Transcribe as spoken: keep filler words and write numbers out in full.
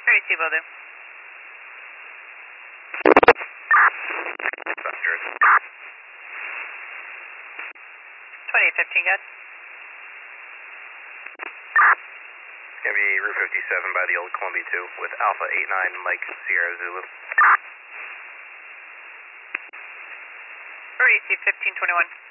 Ready to will do. Busters. twenty-eight fifteen, good. It's going to be Route fifty-seven by the old Columbia two with Alpha eight nine Mike Sierra Zulu. Ready to fifteen twenty-one.